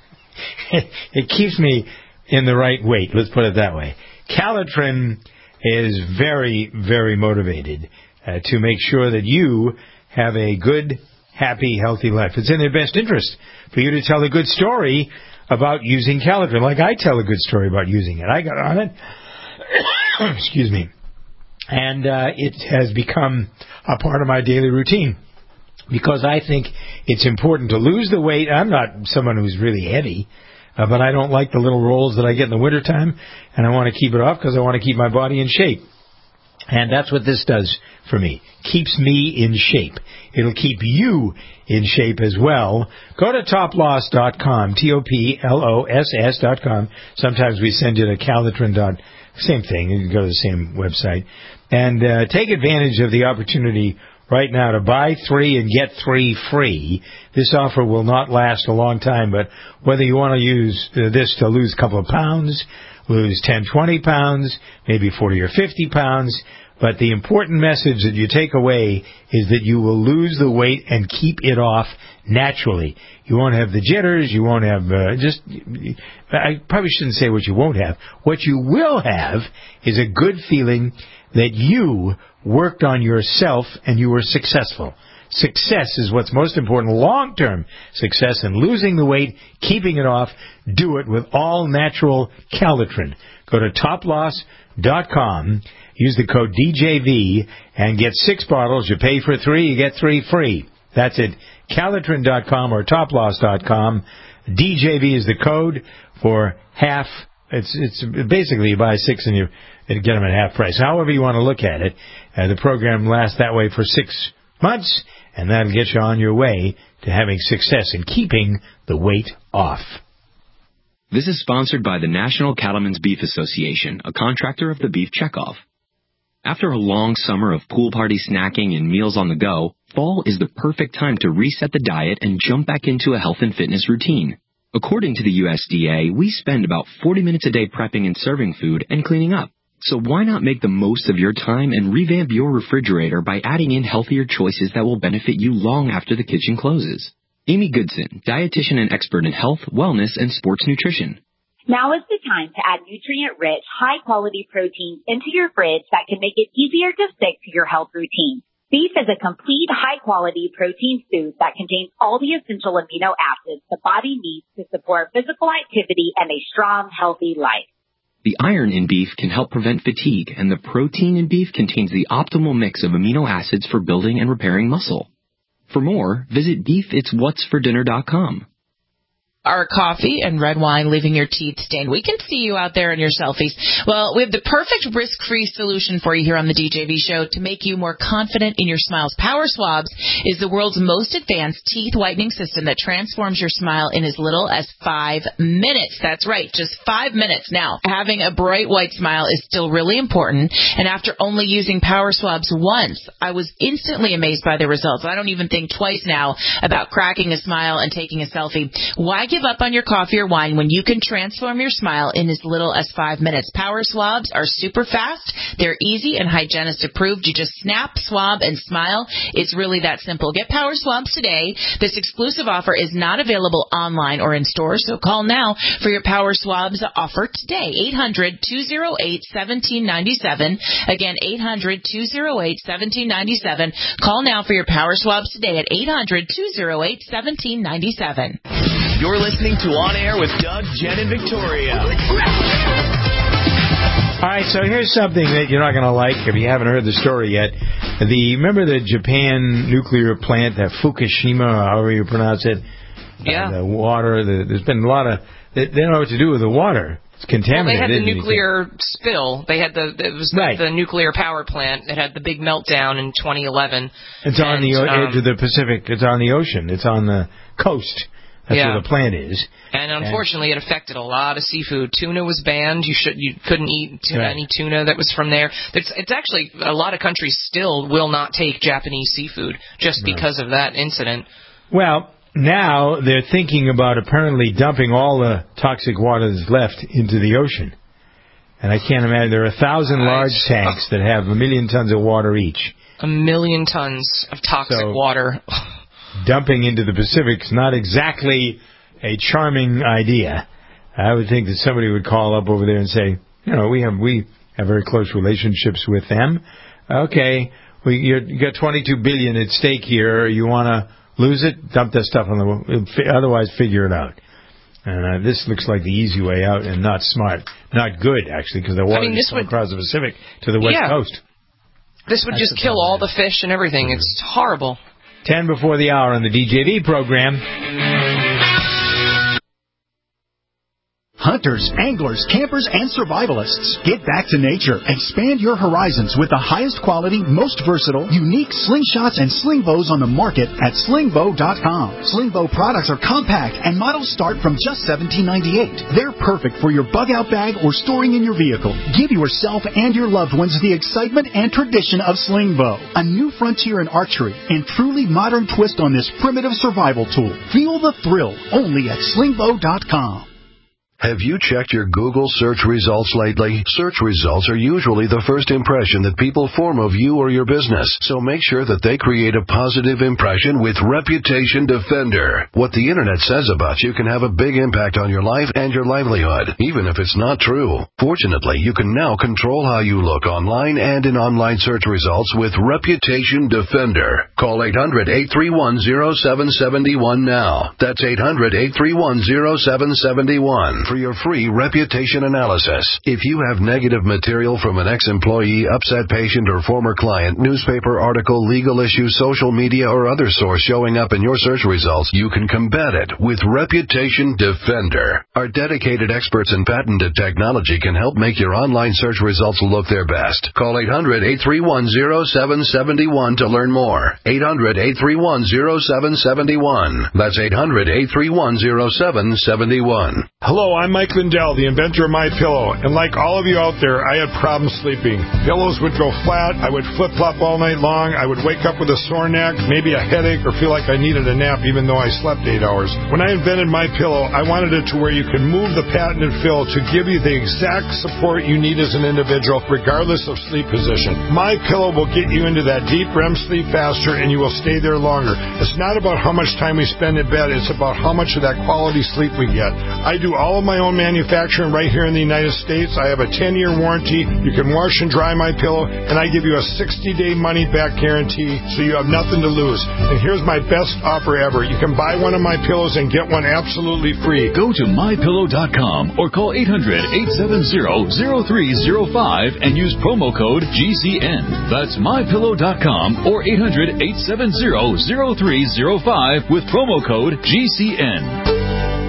It keeps me in the right weight, let's put it that way. Calitrin is very, very motivated uh, to make sure that you have a good, happy, healthy life. It's in their best interest for you to tell a good story about using Calitrin, like I tell a good story about using it. I got on it, excuse me, and uh, it has become a part of my daily routine because I think it's important to lose the weight. I'm not someone who's really heavy, uh, but I don't like the little rolls that I get in the wintertime, and I want to keep it off because I want to keep my body in shape. And that's what this does for me. Keeps me in shape. It'll keep you in shape as well. Go to top loss dot com, T O P L O S S dot com. Sometimes we send you to Calitrin. Same thing. You can go to the same website. And uh, take advantage of the opportunity right now to buy three and get three free. This offer will not last a long time, but whether you want to use uh, this to lose a couple of pounds, lose ten, twenty pounds, maybe forty or fifty pounds, But the important message that you take away is that you will lose the weight and keep it off naturally. You won't have the jitters. You won't have uh, just... I probably shouldn't say what you won't have. What you will have is a good feeling that you worked on yourself and you were successful. Success is what's most important, long-term success, in losing the weight, keeping it off. Do it with all natural Calitrin. Go to top loss dot com, use the code D J V, and get six bottles. You pay for three, you get three free. That's it, Calitrin dot com or top loss dot com. D J V is the code for half. It's it's basically you buy six and you, you get them at half price. However you want to look at it, uh, the program lasts that way for six months. And that'll get you on your way to having success in keeping the weight off. This is sponsored by the National Cattlemen's Beef Association, a contractor of the Beef Checkoff. After a long summer of pool party snacking and meals on the go, fall is the perfect time to reset the diet and jump back into a health and fitness routine. According to the U S D A, we spend about forty minutes a day prepping and serving food and cleaning up. So why not make the most of your time and revamp your refrigerator by adding in healthier choices that will benefit you long after the kitchen closes? Amy Goodson, dietitian and expert in health, wellness, and sports nutrition. Now is the time to add nutrient-rich, high-quality proteins into your fridge that can make it easier to stick to your health routine. Beef is a complete, high-quality protein food that contains all the essential amino acids the body needs to support physical activity and a strong, healthy life. The iron in beef can help prevent fatigue, and the protein in beef contains the optimal mix of amino acids for building and repairing muscle. For more, visit beef it's what's for dinner dot com. Are coffee and red wine leaving your teeth stained? We can see you out there in your selfies. Well, we have the perfect risk-free solution for you here on the D J V Show to make you more confident in your smiles. Power Swabs is the world's most advanced teeth whitening system that transforms your smile in as little as five minutes. That's right, just five minutes. Now, having a bright white smile is still really important, and after only using Power Swabs once, I was instantly amazed by the results. I don't even think twice now about cracking a smile and taking a selfie. Why give up on your coffee or wine when you can transform your smile in as little as five minutes. Power Swabs are super fast. They're easy and hygienist approved. You just snap, swab, and smile. It's really that simple. Get Power Swabs today. This exclusive offer is not available online or in stores, so call now for your Power Swabs offer today. eight hundred, two oh eight, one seven nine seven. Again, eight hundred, two oh eight, one seven nine seven. Call now for your Power Swabs today at eight hundred, two oh eight, one seven nine seven. You're listening to On Air with Doug, Jen, and Victoria. All right, so here's something that you're not going to like if you haven't heard the story yet. The remember the Japan nuclear plant, that Fukushima, however you pronounce it? Yeah. Uh, the water, the, there's been a lot of... They, they don't know what to do with the water. It's contaminated. Well, they had the nuclear spill. They had the it was the, right. the nuclear power plant. It had the big meltdown in twenty eleven. It's and, on the o- um, edge of the Pacific. It's on the ocean. It's on the coast. That's yeah. where the plant is. And unfortunately, and, it affected a lot of seafood. Tuna was banned. You should you couldn't eat tuna, right. any tuna that was from there. It's, it's actually a lot of countries still will not take Japanese seafood just right. because of that incident. Well, now they're thinking about apparently dumping all the toxic water that's left into the ocean. And I can't imagine. There are a thousand large tanks that have a million tons of water each. A million tons of toxic so, water. Dumping into the Pacific is not exactly a charming idea. I would think that somebody would call up over there and say, you know, we have we have very close relationships with them. Okay, we you're, you got twenty-two billion at stake here. You want to lose it? Dump that stuff on the. Otherwise, figure it out. And uh, this looks like the easy way out, and not smart, not good actually, because the water I mean, is coming across the Pacific to the west yeah. coast. This would That's just kill all the fish and everything. Mm-hmm. It's horrible. Ten before the hour on the D J V program. Hunters, anglers, campers, and survivalists. Get back to nature. Expand your horizons with the highest quality, most versatile, unique slingshots and sling bows on the market at sling bow dot com. Sling bow products are compact and models start from just seventeen ninety-eight. They're perfect for your bug-out bag or storing in your vehicle. Give yourself and your loved ones the excitement and tradition of sling bow. A new frontier in archery and truly modern twist on this primitive survival tool. Feel the thrill only at sling bow dot com. Have you checked your Google search results lately? Search results are usually the first impression that people form of you or your business, so make sure that they create a positive impression with Reputation Defender. What the internet says about you can have a big impact on your life and your livelihood, even if it's not true. Fortunately, you can now control how you look online and in online search results with Reputation Defender. Call eight hundred, eight three one, zero seven seven one now. That's eight hundred, eight three one, zero seven seven one. For your free reputation analysis. If you have negative material from an ex-employee, upset patient, or former client, newspaper article, legal issue, social media, or other source showing up in your search results, you can combat it with Reputation Defender. Our dedicated experts in patented technology can help make your online search results look their best. Call eight hundred, eight three one, zero seven seven one to learn more. eight hundred, eight three one, zero seven seven one. That's eight hundred, eight three one, zero seven seven one. Hello, I'm Mike Lindell, the inventor of MyPillow, and like all of you out there, I had problems sleeping. Pillows would go flat, I would flip-flop all night long, I would wake up with a sore neck, maybe a headache, or feel like I needed a nap even though I slept eight hours. When I invented MyPillow, I wanted it to where you could move the patented fill to give you the exact support you need as an individual, regardless of sleep position. MyPillow will get you into that deep R E M sleep faster, and you will stay there longer. It's not about how much time we spend in bed, it's about how much of that quality sleep we get. I do all of my own manufacturing right here in the United States. I have a ten-year warranty. You can wash and dry MyPillow, and I give you a sixty-day money-back guarantee, so you have nothing to lose. And here's my best offer ever. You can buy one of my pillows and get one absolutely free. Go to my pillow dot com or call eight hundred, eight seven zero, zero three zero five and use promo code G C N. That's my pillow dot com or eight hundred, eight seven zero, zero three zero five with promo code G C N.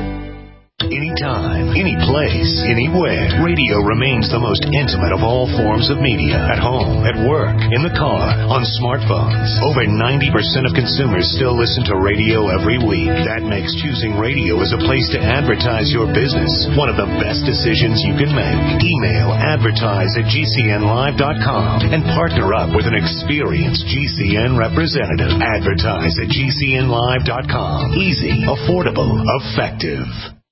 Anytime, any place, anywhere. Radio remains the most intimate of all forms of media. At home, at work, in the car, on smartphones. Over ninety percent of consumers still listen to radio every week. That makes choosing radio as a place to advertise your business one of the best decisions you can make. Email advertise at G C N live dot com and partner up with an experienced G C N representative. Advertise at G C N live dot com. Easy, affordable, effective.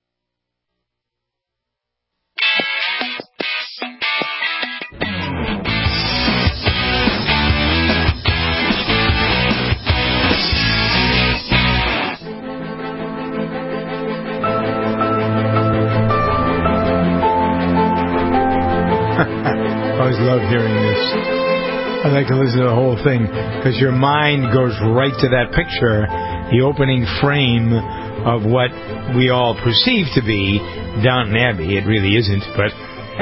I always love hearing this. I like to listen to the whole thing because your mind goes right to that picture, the opening frame of what we all perceive to be Downton Abbey. It really isn't, but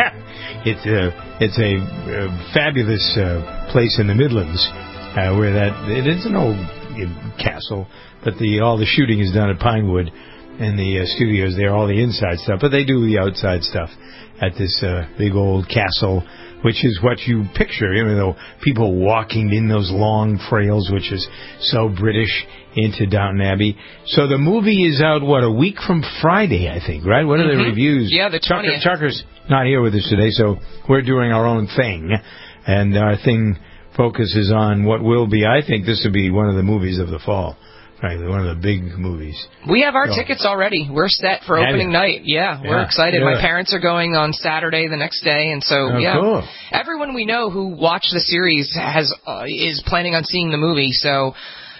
it's a it's a, a fabulous uh, place in the Midlands uh, where that it is an old castle, but the all the shooting is done at Pinewood, and the uh, studios there, all the inside stuff, but they do the outside stuff at this uh, big old castle, which is what you picture, you know, people walking in those long trails, which is so British, into Downton Abbey. So the movie is out, what, a week from Friday, I think, right? What are mm-hmm. the reviews? Yeah, the twentieth. Chucker, Chucker's not here with us today, so we're doing our own thing. And our thing focuses on what will be, I think this will be one of the movies of the fall. Right, one of the big movies. We have our so. tickets already. We're set for opening night. Yeah, we're yeah. excited. Yeah. My parents are going on Saturday the next day, and so oh, yeah, cool. everyone we know who watched the series has uh, is planning on seeing the movie. So.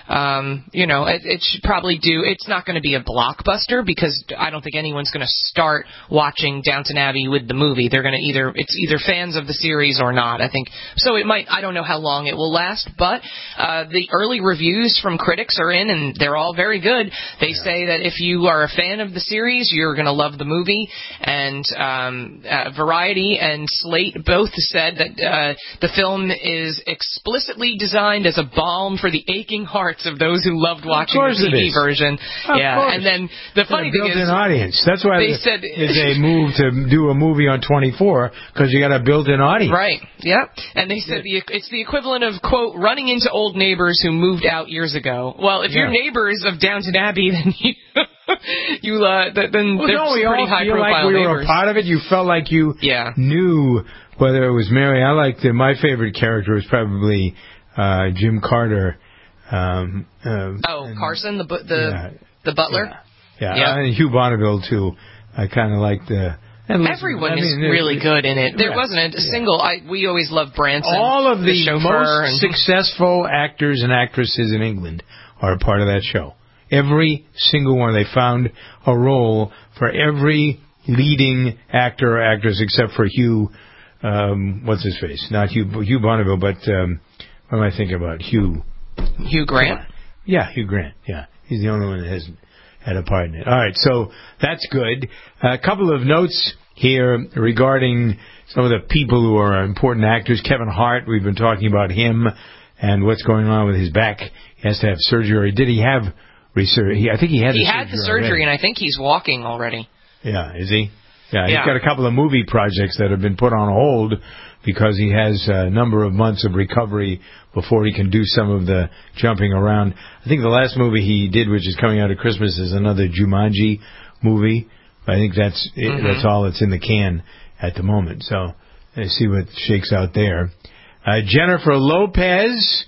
Um, you know, it, it should probably do, it's not going to be a blockbuster because I don't think anyone's going to start watching Downton Abbey with the movie. They're going to either, it's either fans of the series or not, I think. So it might, I don't know how long it will last, but, uh, the early reviews from critics are in and they're all very good. They yeah. say that if you are a fan of the series, you're going to love the movie. And, um, uh, Variety and Slate both said that, uh, the film is explicitly designed as a balm for the aching hearts of those who loved watching the T V version. Of yeah, course. and then the funny thing is, built-in audience. That's why they the, said is a move to do a movie on twenty-four because you got a built-in audience. Right. Yeah. And they said the it's the equivalent of quote running into old neighbors who moved out years ago. Well, if yeah. you're neighbors of Downton Abbey, then you you uh then well, there's no, we pretty all high feel profile like we neighbors. were a part of it. You felt like you yeah. knew whether it was Mary. I liked it. My favorite character was probably uh, Jim Carter. Um, uh, oh, and, Carson, the bu- the yeah, the butler. Yeah, yeah. yeah. and Hugh Bonneville too. I kind of liked the. Everyone I mean, is really good in it. There yeah, wasn't a yeah. single. I we always loved Branson. All of the, the most and, successful actors and actresses in England are a part of that show. Every single one. They found a role for every leading actor or actress except for Hugh. Um, what's his face? Not Hugh Hugh Bonneville, but um, what am I thinking about? Hugh. Hugh Grant. Yeah, Hugh Grant. Yeah, he's the only one that hasn't had a part in it. All right, so that's good. A couple of notes here regarding some of the people who are important actors. Kevin Hart, we've been talking about him and what's going on with his back. He has to have surgery. Did he have resurgery? I think he had he the had surgery the surgery, already. and I think he's walking already. Yeah, is he? Yeah, he's yeah. got a couple of movie projects that have been put on hold because he has a number of months of recovery before he can do some of the jumping around. I think the last movie he did, which is coming out at Christmas, is another Jumanji movie. I think that's mm-hmm. that's all that's in the can at the moment. So let's see what shakes out there. Uh, Jennifer Lopez,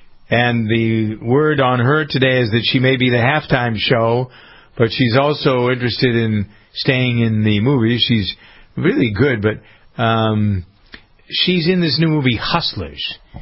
and the word on her today is that she may be the halftime show, but she's also interested in staying in the movie. She's really good, but um, she's in this new movie, Hustlers.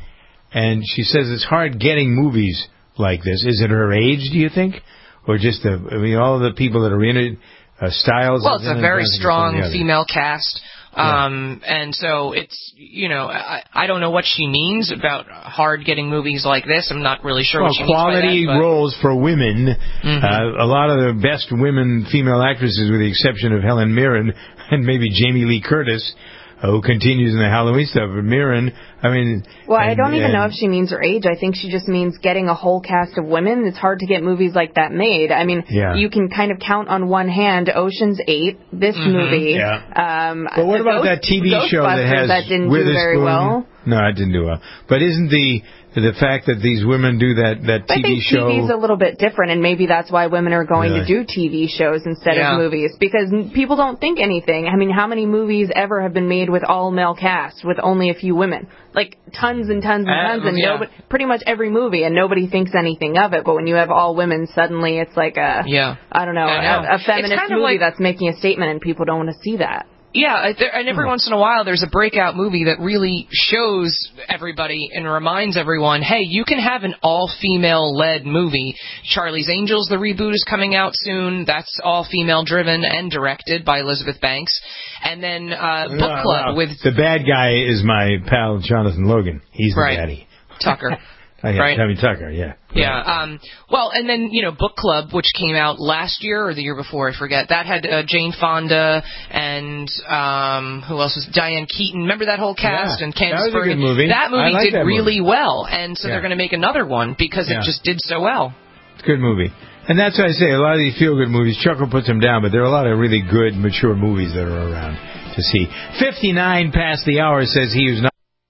And she says it's hard getting movies like this. Is it her age, do you think? Or just the, I mean, all the people that are in it, uh, Styles? Well, it's a very strong it's female cast. Um, yeah. And so it's, you know, I, I don't know what she means about hard getting movies like this. I'm not really sure well, what she means by that. Quality roles for women. Mm-hmm. Uh, a lot of the best women female actresses, with the exception of Helen Mirren and maybe Jamie Lee Curtis, who continues in the Halloween stuff. But Mirren, I mean... Well, and, I don't even and, know if she means her age. I think she just means getting a whole cast of women. It's hard to get movies like that made. I mean, yeah. you can kind of count on one hand Ocean's eight, this mm-hmm. movie. Yeah. Um, but what about Ghost, that T V show that has that didn't do very well? No, it didn't do well. But isn't the... the fact that these women do that, that T V I think show... T V's a little bit different, and maybe that's why women are going really? to do T V shows instead yeah. of movies, because people don't think anything. I mean, how many movies ever have been made with all-male cast, with only a few women? Like, tons and tons and tons, uh, and yeah. nobody, pretty much every movie, and nobody thinks anything of it. But when you have all women, suddenly it's like a, yeah. I don't know, I know. a, a feminist kind of movie like, that's making a statement, and people don't want to see that. Yeah, and every once in a while there's a breakout movie that really shows everybody and reminds everyone, hey, you can have an all-female-led movie. Charlie's Angels, the reboot, is coming out soon. That's all-female driven and directed by Elizabeth Banks. And then uh, Book no, Club no. with... The bad guy is my pal Jonathan Logan. He's the right. baddie. Tucker. Oh, yeah, right? Tommy Tucker, yeah. Yeah. Um, well, and then, you know, Book Club, which came out last year or the year before, I forget. That had uh, Jane Fonda and um, who else was Diane Keaton. Remember that whole cast? Yeah, and Candice that was Bergen. a good movie. That movie like did that really movie. well, and so yeah. they're going to make another one because yeah. it just did so well. It's a good movie. And that's why I say a lot of these feel-good movies, Chuckle puts them down, but there are a lot of really good, mature movies that are around to see. fifty-nine past the hour says he who's not.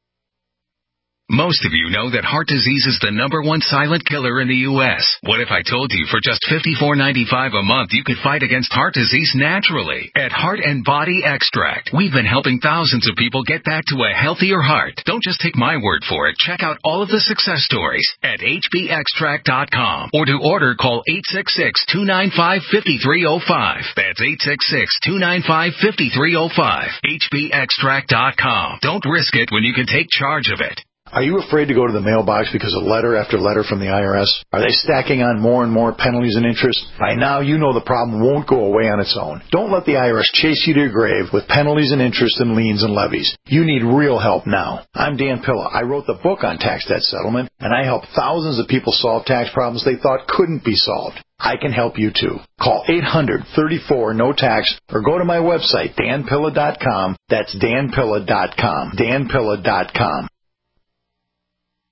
Most of you know that heart disease is the number one silent killer in the U S What if I told you for just fifty-four ninety-five a month you could fight against heart disease naturally? At Heart and Body Extract, we've been helping thousands of people get back to a healthier heart. Don't just take my word for it. Check out all of the success stories at H B extract dot com. Or to order, call eight six six, two nine five, five three zero five. That's eight six six, two nine five, five three zero five. H B extract dot com. Don't risk it when you can take charge of it. Are you afraid to go to the mailbox because of letter after letter from the I R S? Are they stacking on more and more penalties and interest? By now, you know the problem won't go away on its own. Don't let the I R S chase you to your grave with penalties and interest and liens and levies. You need real help now. I'm Dan Pilla. I wrote the book on tax debt settlement, and I help thousands of people solve tax problems they thought couldn't be solved. I can help you too. Call eight hundred, thirty-four, no tax or go to my website, dan pilla dot com. That's dan pilla dot com. dan pilla dot com.